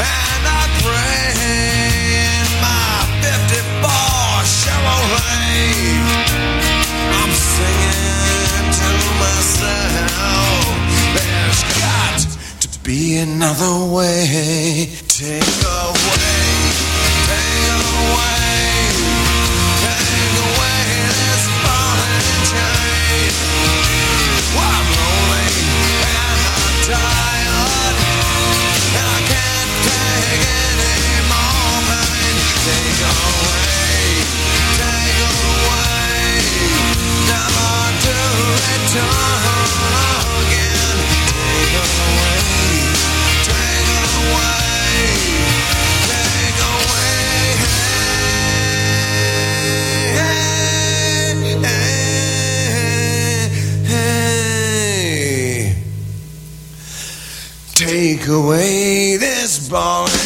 and I pray in my 54 Chevrolet. I'm singing to myself, there's got to be another way. Take away, take away, take away this ball and chain. Well, I'm lonely and I'm tired, and I can't take any more pain. Take away, never to return again. Take away, take away, take away. Hey, hey, hey. Take away this ball and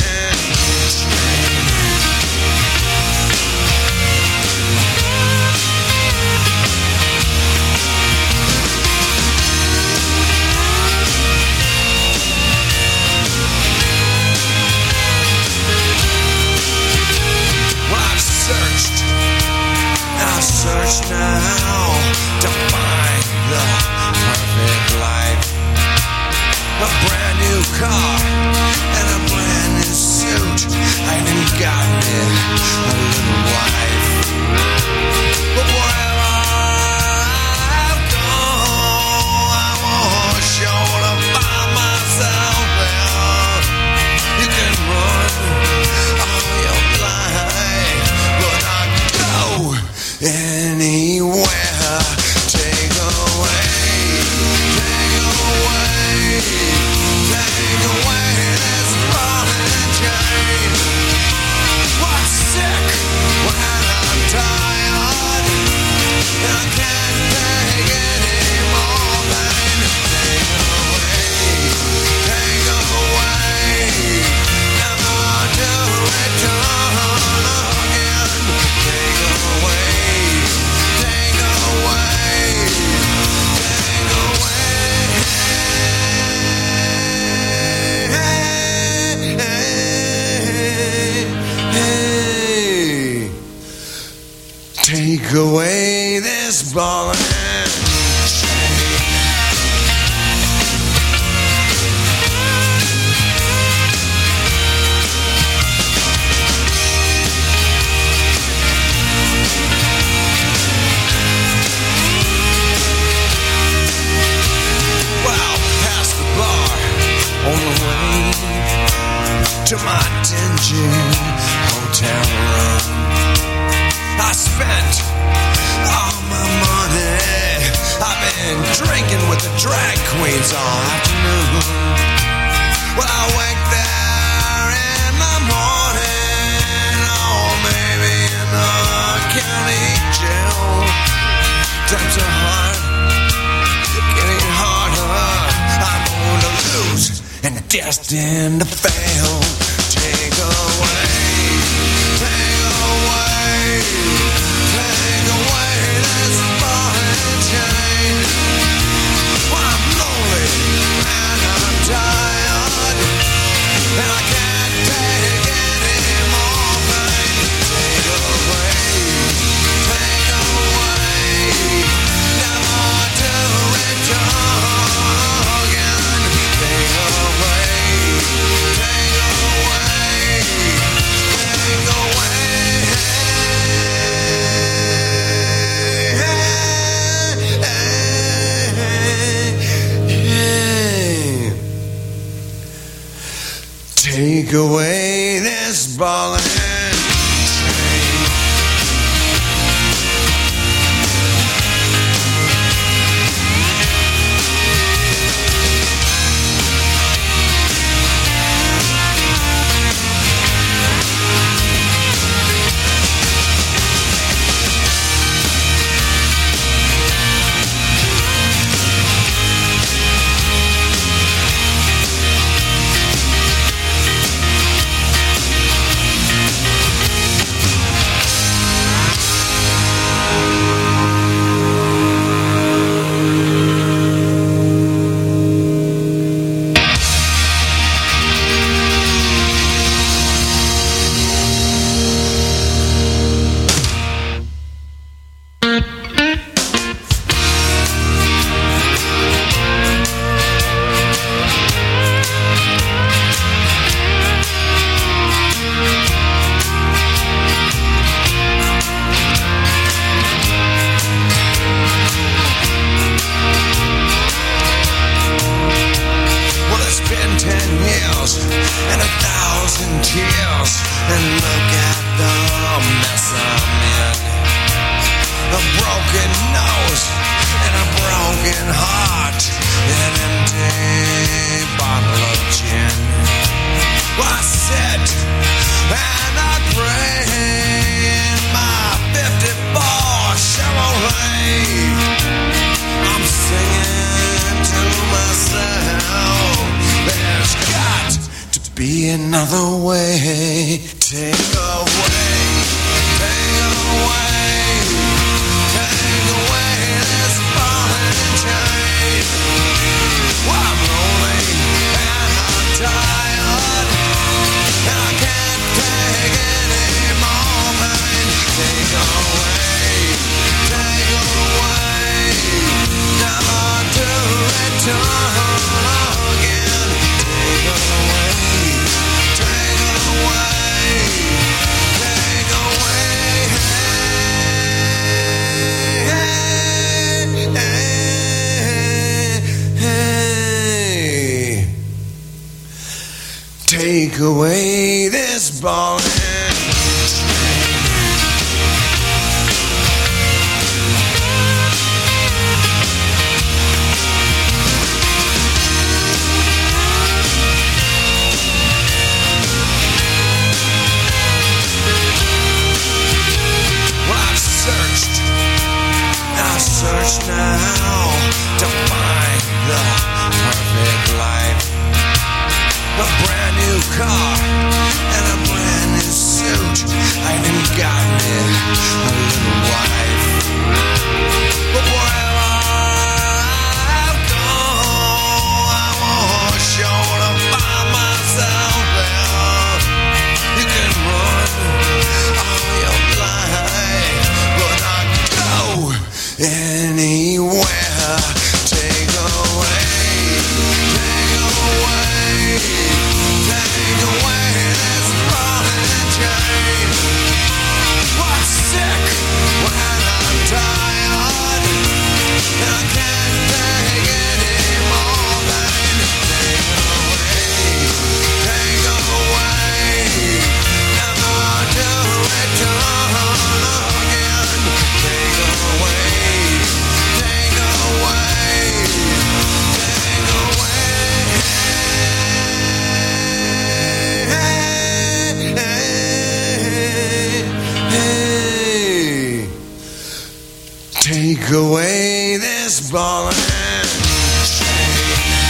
search now to find the perfect life. A brand new car and a brand new suit. I even got me a little wife. But wherever I go, I won't sure to find myself there. You can run all your life, but I go anywhere. Take away, take away, take away this ball and chain. I'm sick when I'm tired, and I can't take any more pain. Take away, never to return again. Take away, take away, take away. Hey, take away this ball and chain. Well, past the bar on the way to my dingy hotel room. I spent all my money. I've been drinking with the drag queens all afternoon. Well, I wake there in the morning, oh, maybe in the county jail. Times are hard, getting harder. I'm going to lose and destined to fail. Take away, take away, take away this ball and chain. Well, I'm lonely and I'm tired, and I can't take any more pain. Take away, never to return again. Take away, take away, take away. Take away this ball and chain. and look at the mess I'm in. A broken nose and a broken heart, an empty bottle of gin. Well, I sit and I pray in my 54 Chevrolet. I'm singing to myself, there's got to be another way. Take away, take away, take away this ball and chain. Well, I'm lonely and I'm tired, and I can't take any more pain. Take away, take away, never to return again. Take away, take away, take away. Hey, hey, hey. Take away this ball and I search now to find the perfect life. A brand new car and a brand new suit. I even got me a little wife. But wherever I go, I want sure to find myself there. You can run all your life, but not go anywhere. Take away, take away, take away this ball and chain. I'm sick when I'm tired, and I can't take any more pain. Take away, never to return again. Take away, take away, take away. Hey, hey, hey. Take away this ball and chain.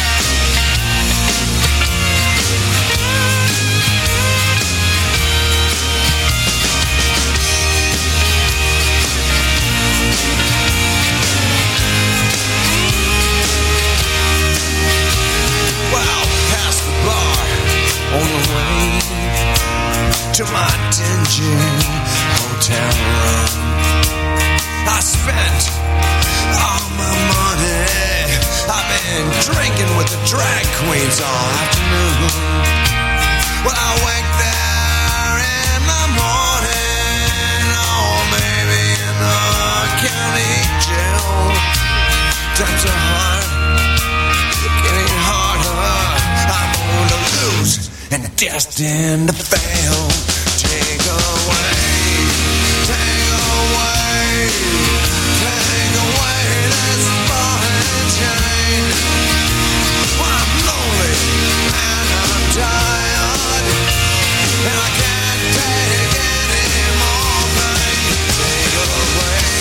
Well, past the bar, on the way to my dingy hotel room. I spent all my money. I've been drinking with the drag queens all afternoon. Well, I wake there in the morning, oh, maybe in the county jail. Times are hard, getting harder. I'm going to lose and destined to fail. Take away, take away, take away this ball and chain. Well, I'm lonely and I'm tired, and I can't take any more pain. Take away,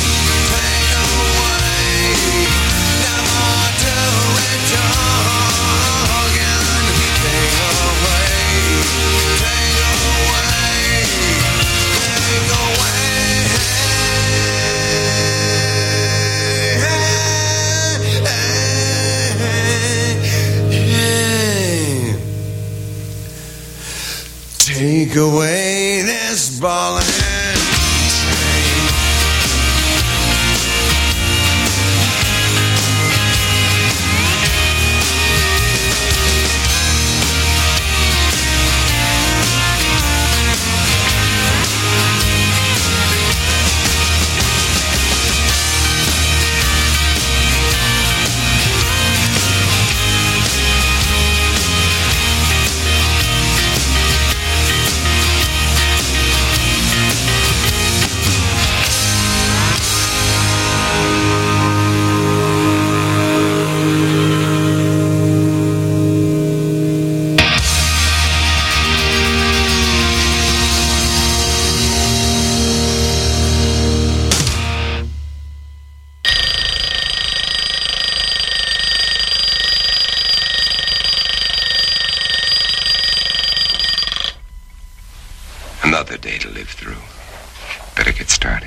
never to return again. Take away, take away, take away. Hey, hey, hey. Take away this ball and chain. Another day to live through. Better get started.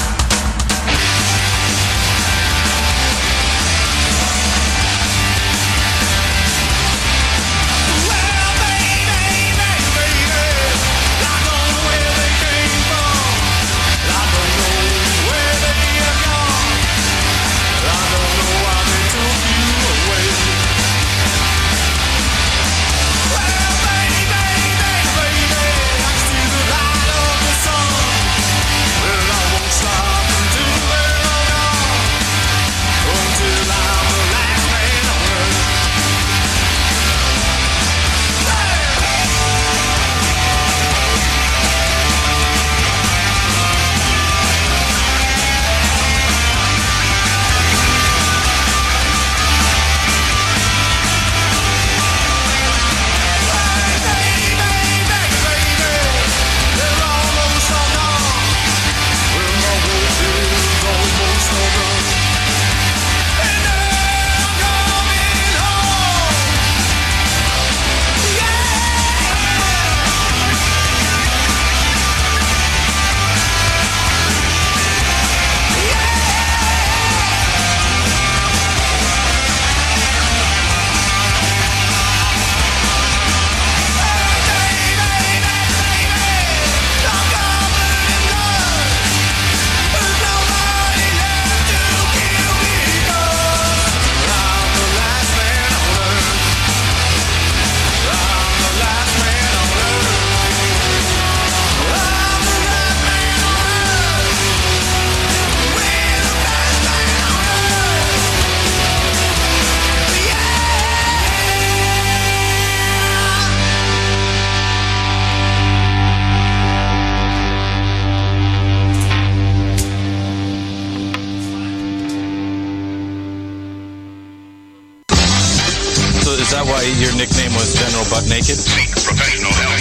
Is that why your nickname was General Butt Naked? Professional help.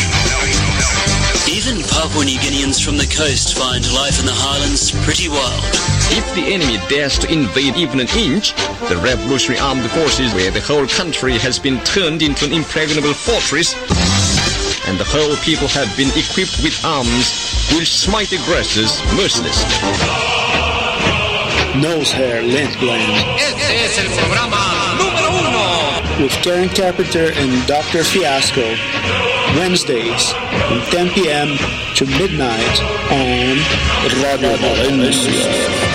Even Papua New Guineans from the coast find life in the highlands pretty wild. If the enemy dares to invade even an inch, the Revolutionary Armed Forces, where the whole country has been turned into an impregnable fortress, and the whole people have been equipped with arms, will smite aggressors mercilessly. Nose Hair Lint Blend. Este es el programa número 1 with Karen Carpenter and Dr. Fiasco, Wednesdays from 10 p.m. to midnight on Radio Valencia.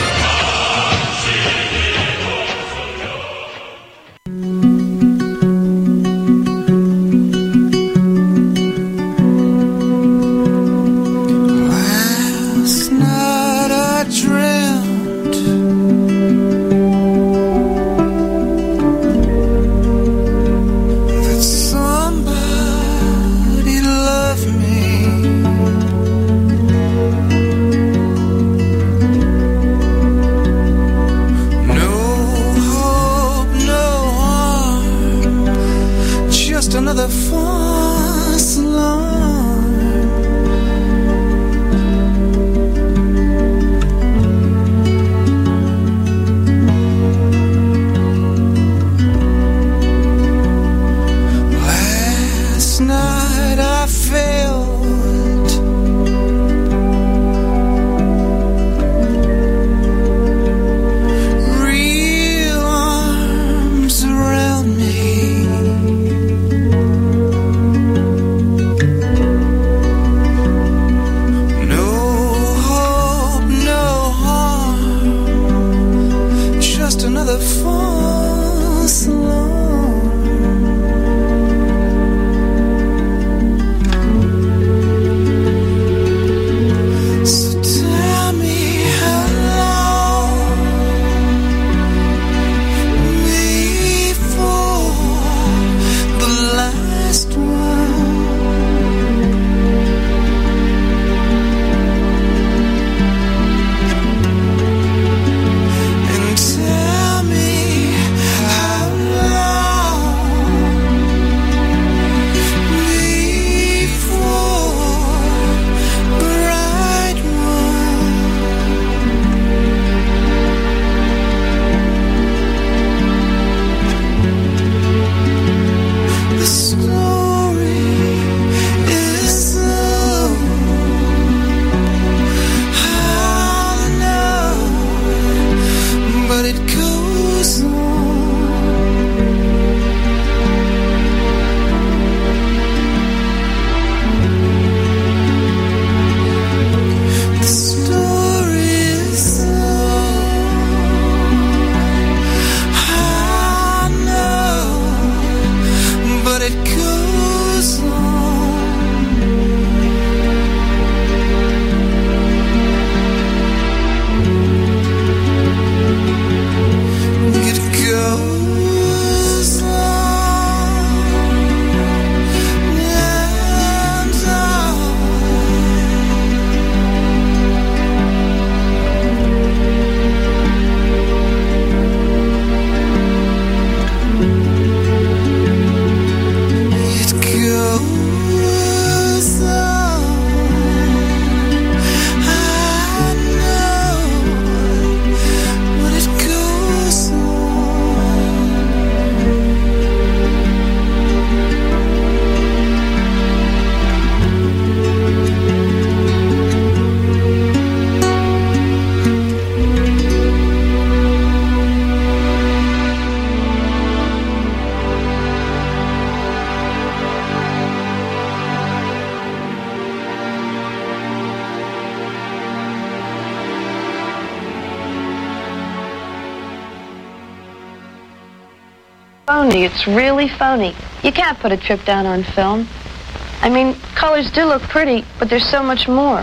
phony. It's really phony. You can't put a trip down on film. I mean, colors do look pretty, but there's so much more.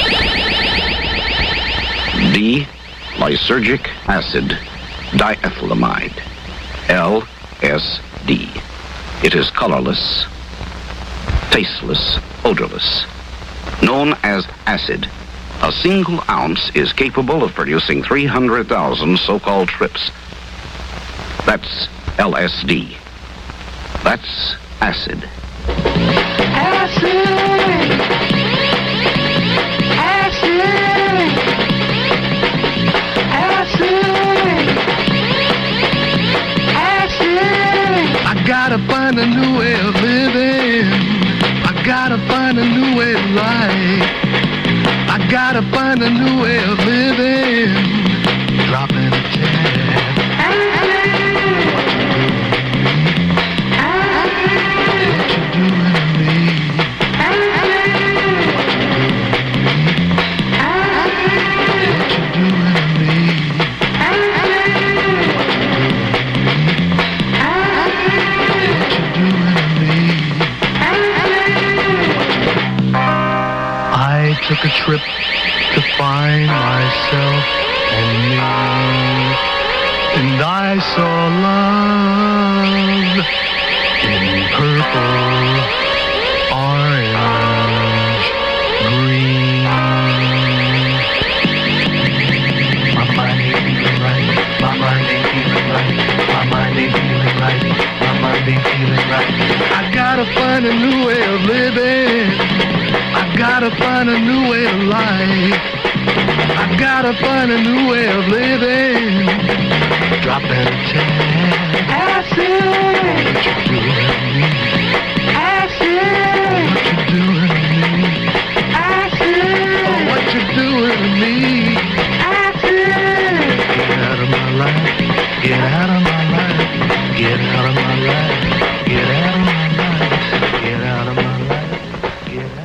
D. Lysergic acid diethylamide. LSD. It is colorless, tasteless, odorless. Known as acid, a single ounce is capable of producing 300,000 so-called trips. That's LSD. That's acid. Acid! Acid! Acid! Acid! I gotta find a new way of living. I gotta find a new way of life. I gotta find a new way of living. Dropping a tab. Took a trip to find myself and me, and I saw love in purple, orange, green. My mind ain't feeling right, my mind ain't feeling right, my mind ain't feeling right, my mind ain't feeling right. I gotta find a new way of living. I gotta find a new way of life. I gotta find a new way of living. Dropping a tab. Acid. What you doing to me? Acid. What you doing to me? Acid. Oh, what you doing to me? Acid. Get out of my life. Get out of my life. Get out of my life. Get out of my life. Get out of my life. Get out.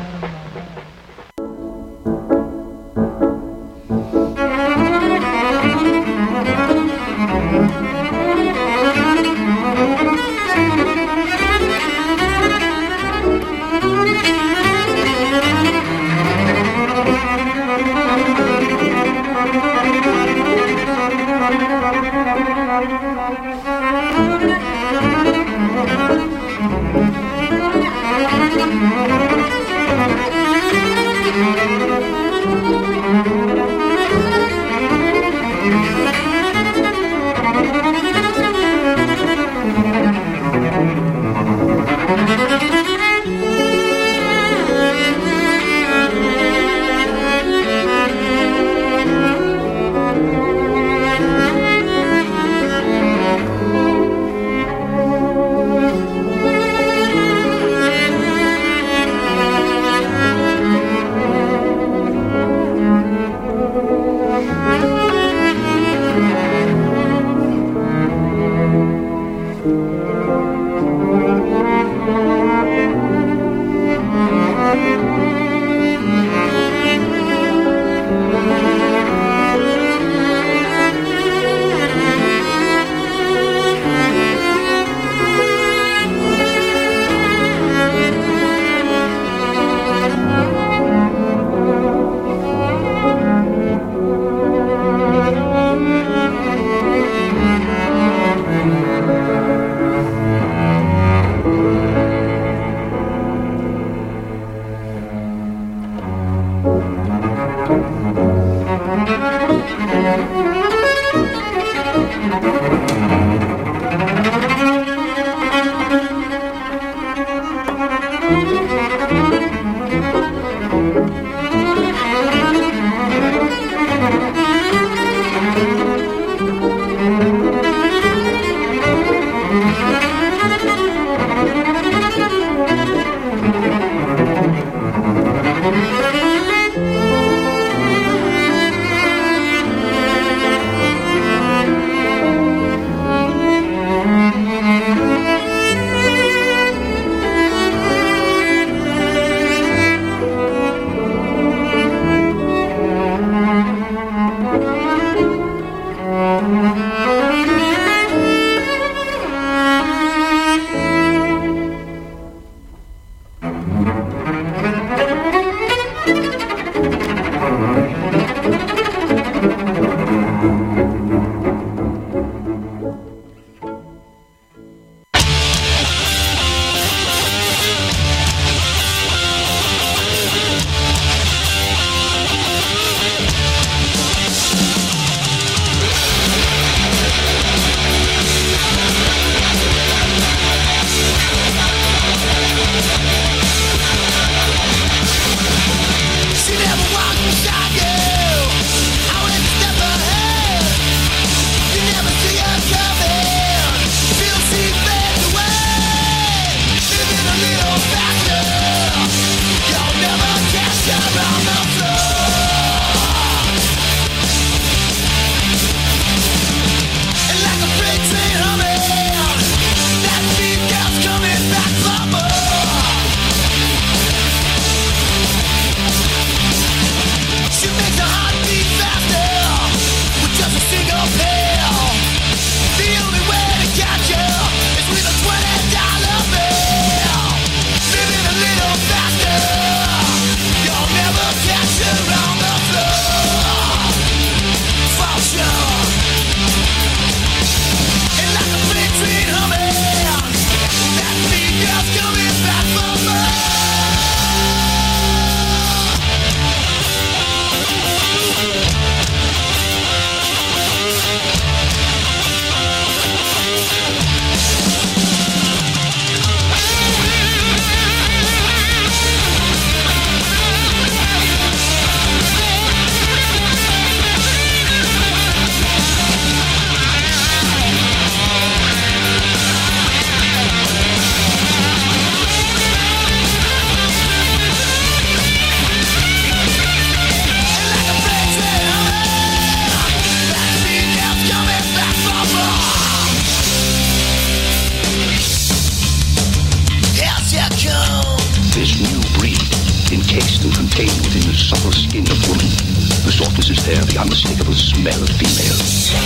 supple skin of woman, the softness is there, the unmistakable smell of female.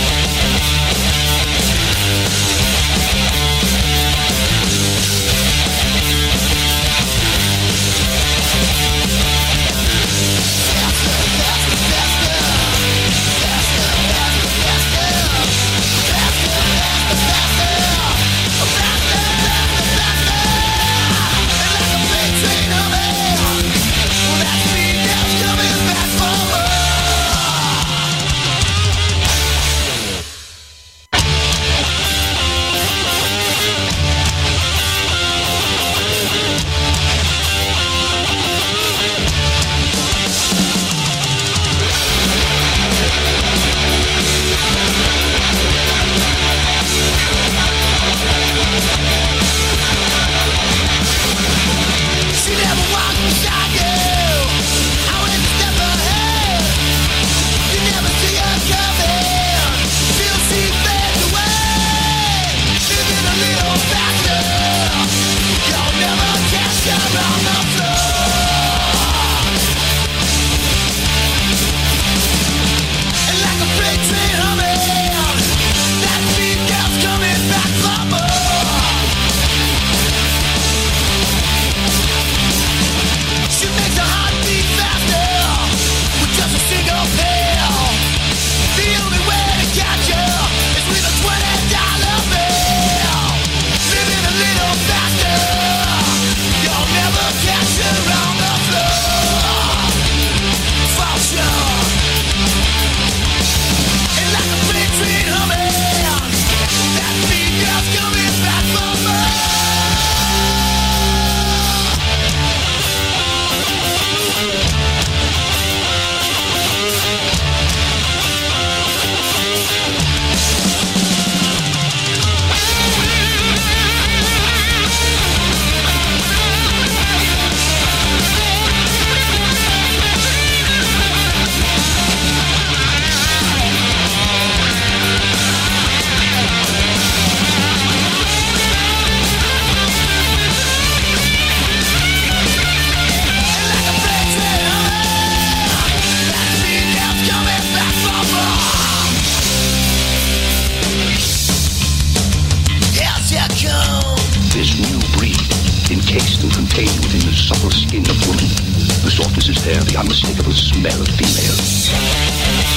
The unmistakable smell of female.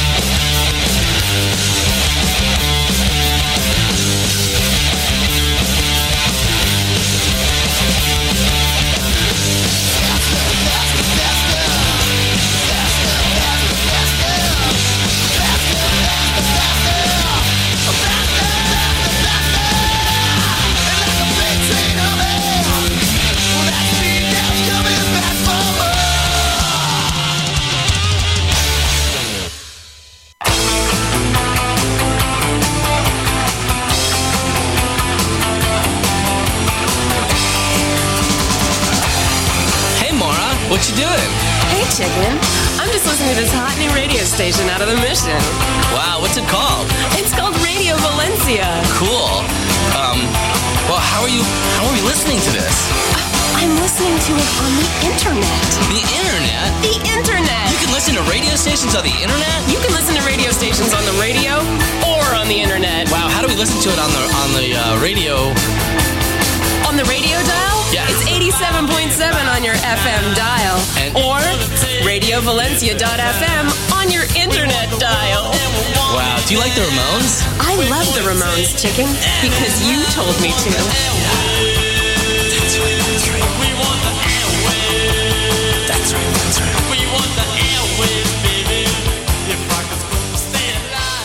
What you doing? Hey, chicken. I'm just listening to this hot new radio station out of the Mission. Wow, what's it called? It's called Radio Valencia. Cool. Well, how are we listening to this? I'm listening to it on the internet. The internet? The internet. You can listen to radio stations on the internet? You can listen to radio stations on the radio or on the internet. Wow, how do we listen to it on the radio? On the radio dial? Yeah. It's 87.7 on your FM dial. Or RadioValencia.fm on your internet dial. Wow, do you like the Ramones? I love the Ramones, chicken, because you told me to. That's right, that's right. We want the airwaves. That's right, that's right. We want the airwaves, baby. If I could stay alive.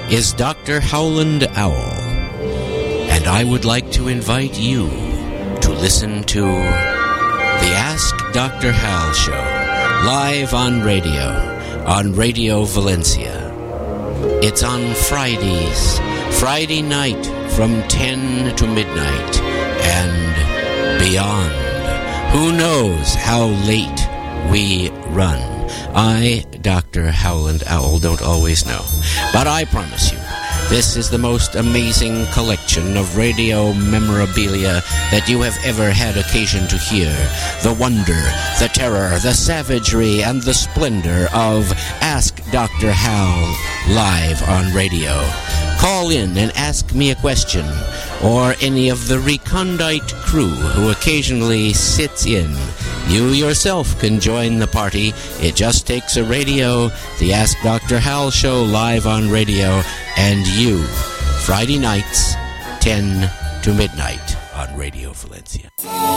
is Dr. Howland Owl, and I would like to invite you to listen to the Ask Dr. Hal show, live on Radio Valencia. It's on Fridays, Friday night from 10 to midnight and beyond. Who knows how late we run? I, Dr. Howland Owl, don't always know. But I promise you, this is the most amazing collection of radio memorabilia that you have ever had occasion to hear. The wonder, the terror, the savagery, and the splendor of Ask Dr. Hal live on radio. Call in and ask me a question, or any of the recondite crew who occasionally sits in. You yourself can join the party. It just takes a radio, the Ask Dr. Hal show live on radio, and you. Friday nights, 10 to midnight on Radio Valencia.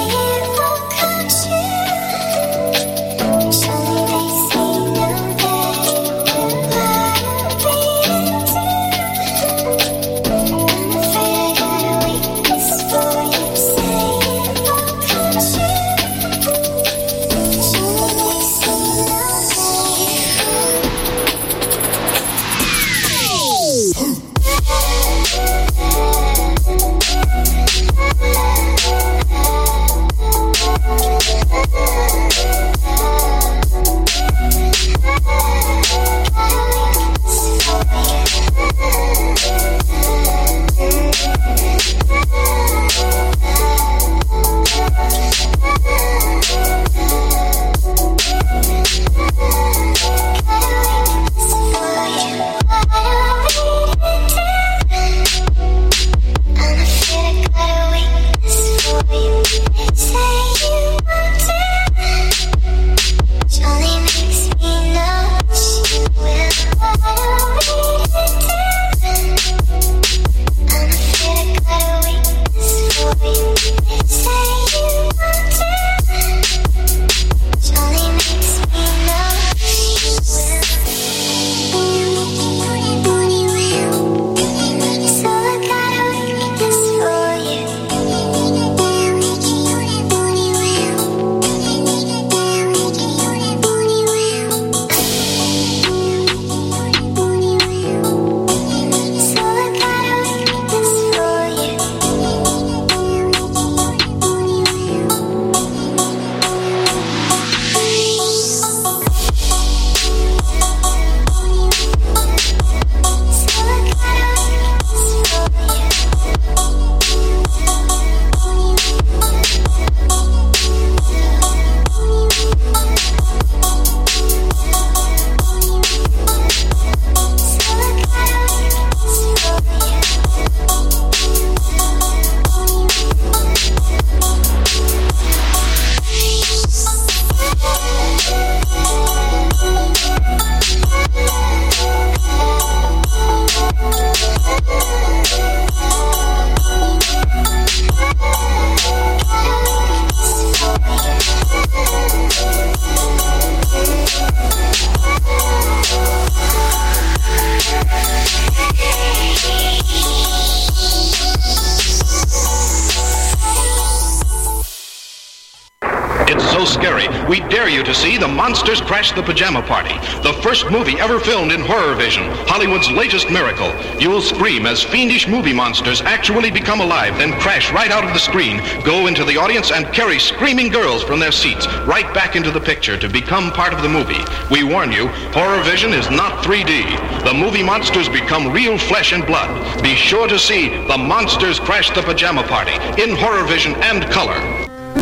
We dare you to see The Monsters Crash the Pajama Party, the first movie ever filmed in Horror Vision, Hollywood's latest miracle. You'll scream as fiendish movie monsters actually become alive, then crash right out of the screen, go into the audience, and carry screaming girls from their seats right back into the picture to become part of the movie. We warn you, Horror Vision is not 3D. The movie monsters become real flesh and blood. Be sure to see The Monsters Crash the Pajama Party in Horror Vision and color.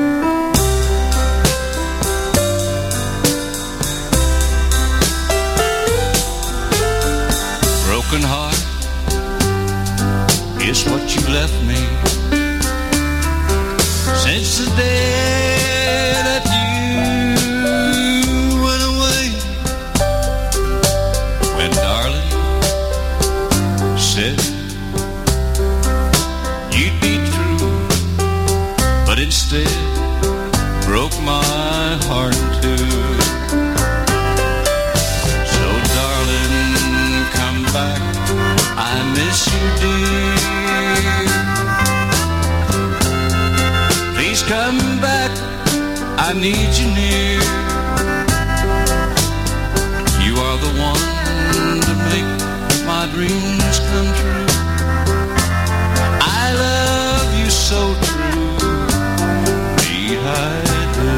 Broken heart is what you left me since the day that you went away. When darling said you'd be true, but instead broke my heart in two. So darling, come back, miss you, dear. Please come back, I need you near. You are the one to make my dreams come true. I love you so true, need I do.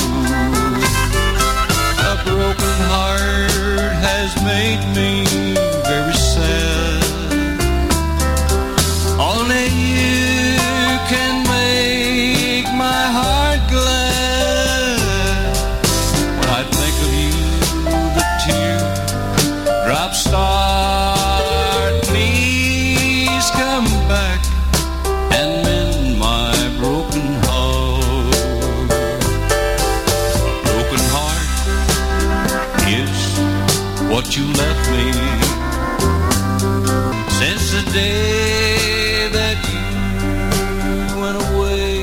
A broken heart has made me very sad. Only you can make my heart glad. When I think of you, the teardrops start. Please come back and mend my broken heart. Broken heart is what you left me. Since the day that you went away.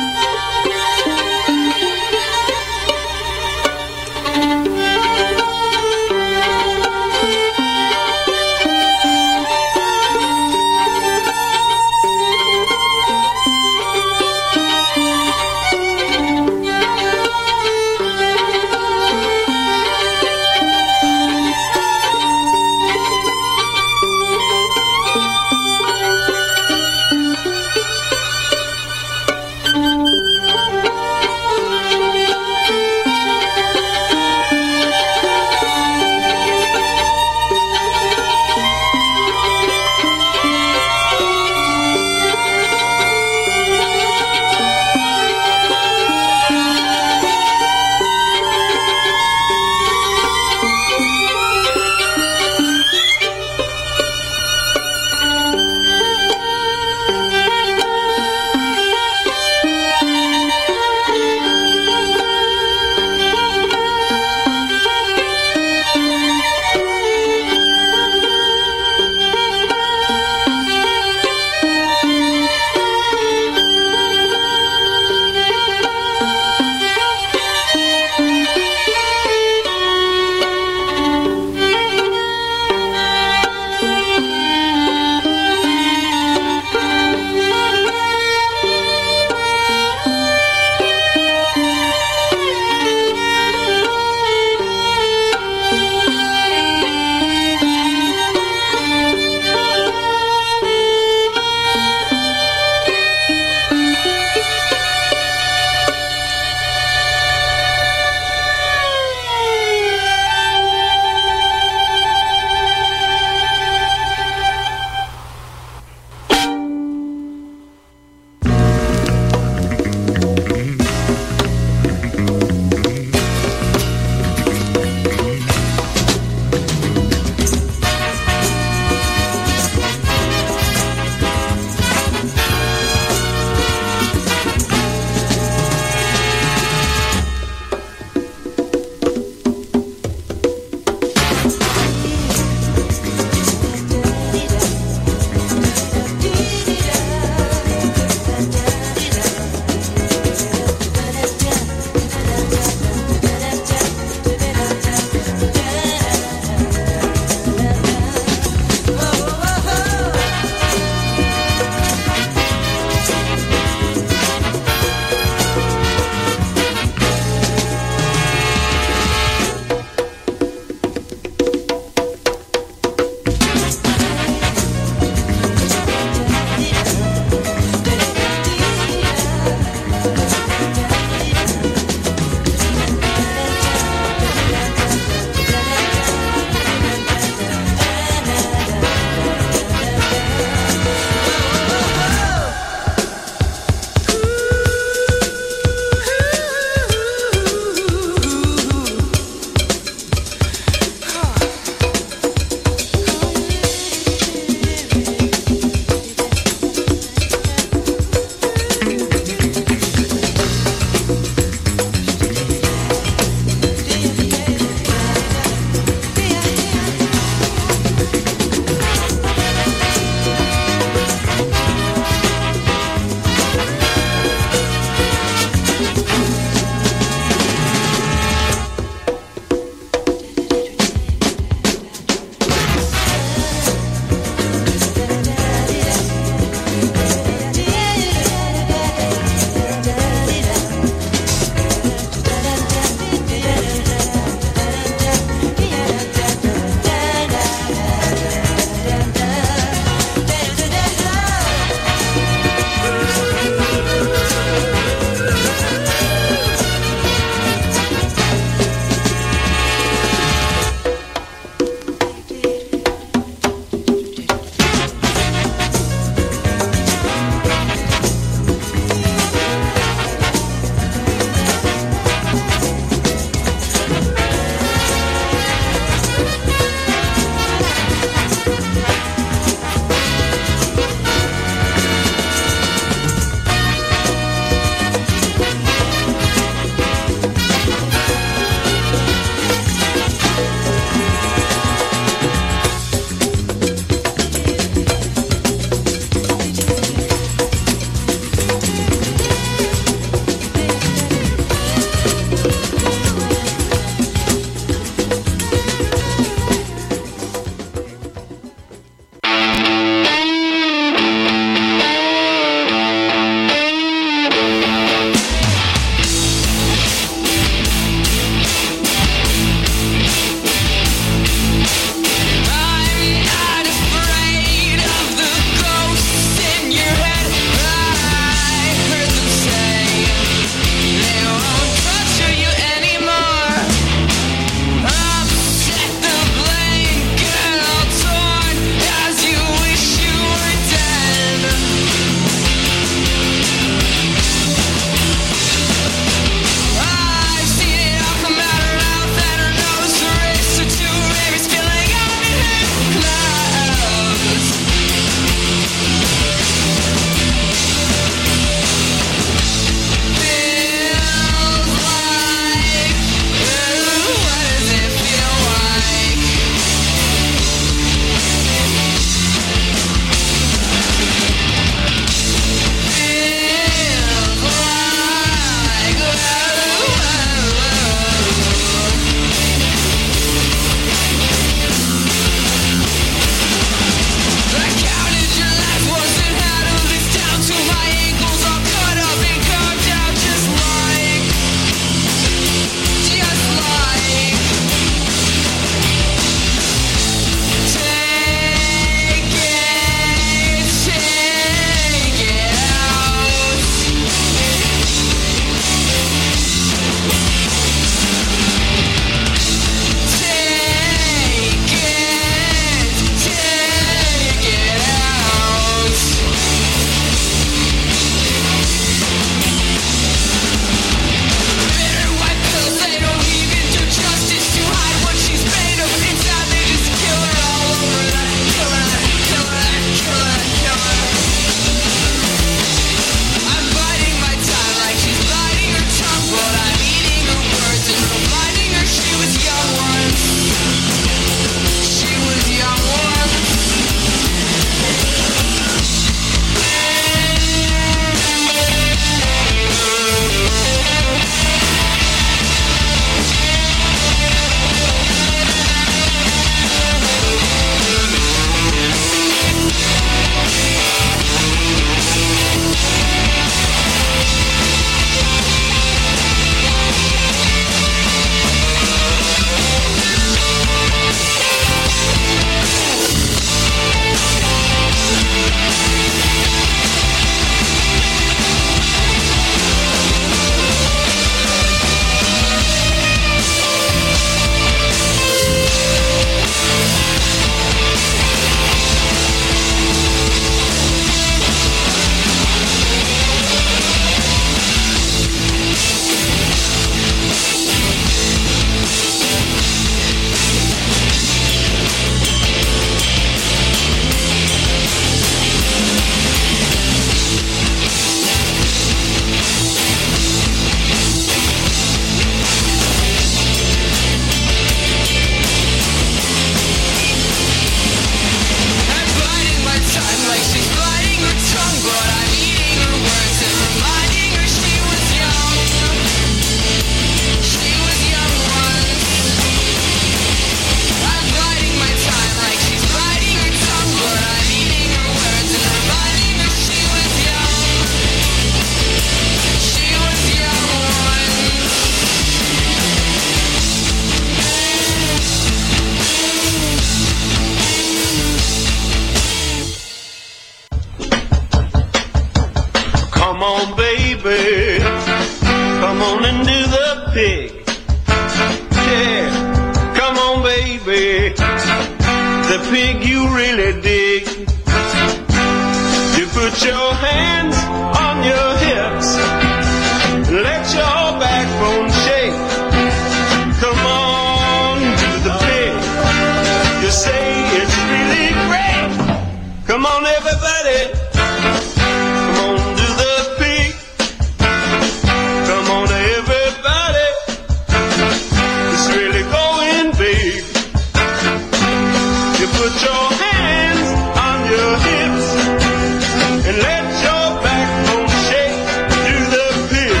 Come on, baby. Come on and do the pig. Yeah. Come on, baby. The pig you really dig. You put your hands on your hips. Let your backbone shake. Come on, do the pig. You say it's really great. Come on, everybody. Come on, do the pig. Come on, everybody. It's really going big. You put your hands on your hips and let your backbone shake. Do the pig.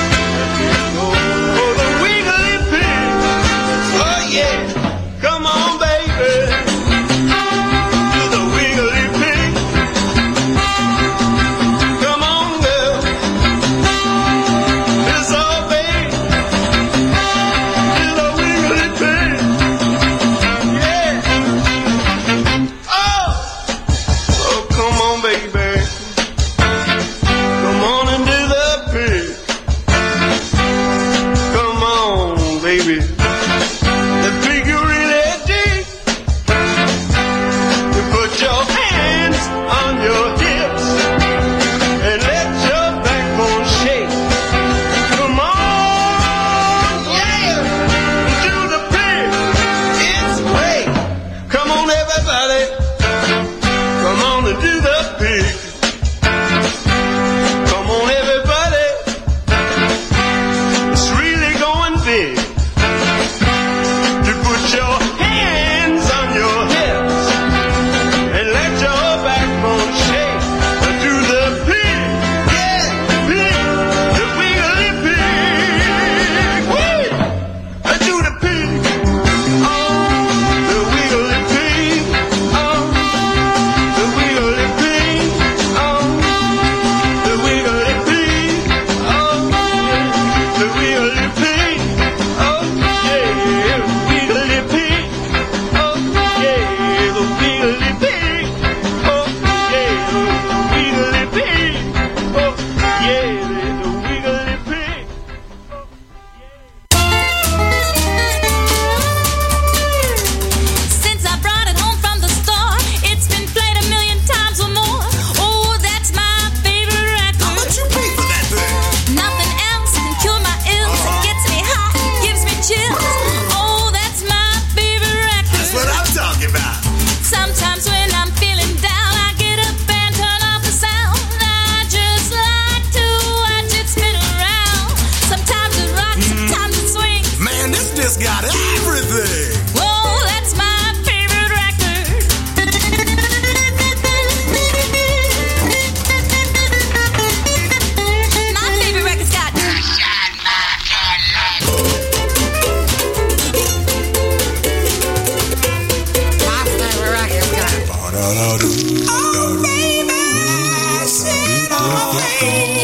Oh, the wiggly pig. Oh, yeah. Come on, baby. Do the wiggly pig. Come on, girl. It's all baby. Do the wiggly pig. Yeah. Oh, come on, baby. Come on and do the pig. Come on, baby. The pig you really dig. You put your hands on your hips and let your backbone shake. Come on, yeah. Do the pig. It's great. Come on, everybody. Come on and do the pig. Come on, everybody. It's really going big. You put your hands on your hips and let your backbone shake. Do the pig. Yeah, pig. The wiggly pig. Woo! Do the pig. Oh, the wiggly pig. Oh, the wiggly pig. Oh, the wiggly pig. Oh, the wiggly pig. Oh, yeah, wiggly pig. Oh, yeah, the wiggly pig. Oh, yeah, the wiggly pig. Oh, yeah, the wiggly pig. Since I brought it home from the store, it's been played a million times or more. Oh, that's my favorite record. How much you pay for that thing? Nothing else can cure my ills. It gets me hot, gives me chills. Oh, that's my favorite record. That's what I'm talking about. Sometimes when I'm feeling down, I get up and turn off the sound. I just like to watch it spin around. Sometimes it rocks, sometimes it swings. Man, this disc got everything. Oh, that's my favorite record. My favorite record's got. My favorite record's got. Oh, baby, sweet, oh, baby.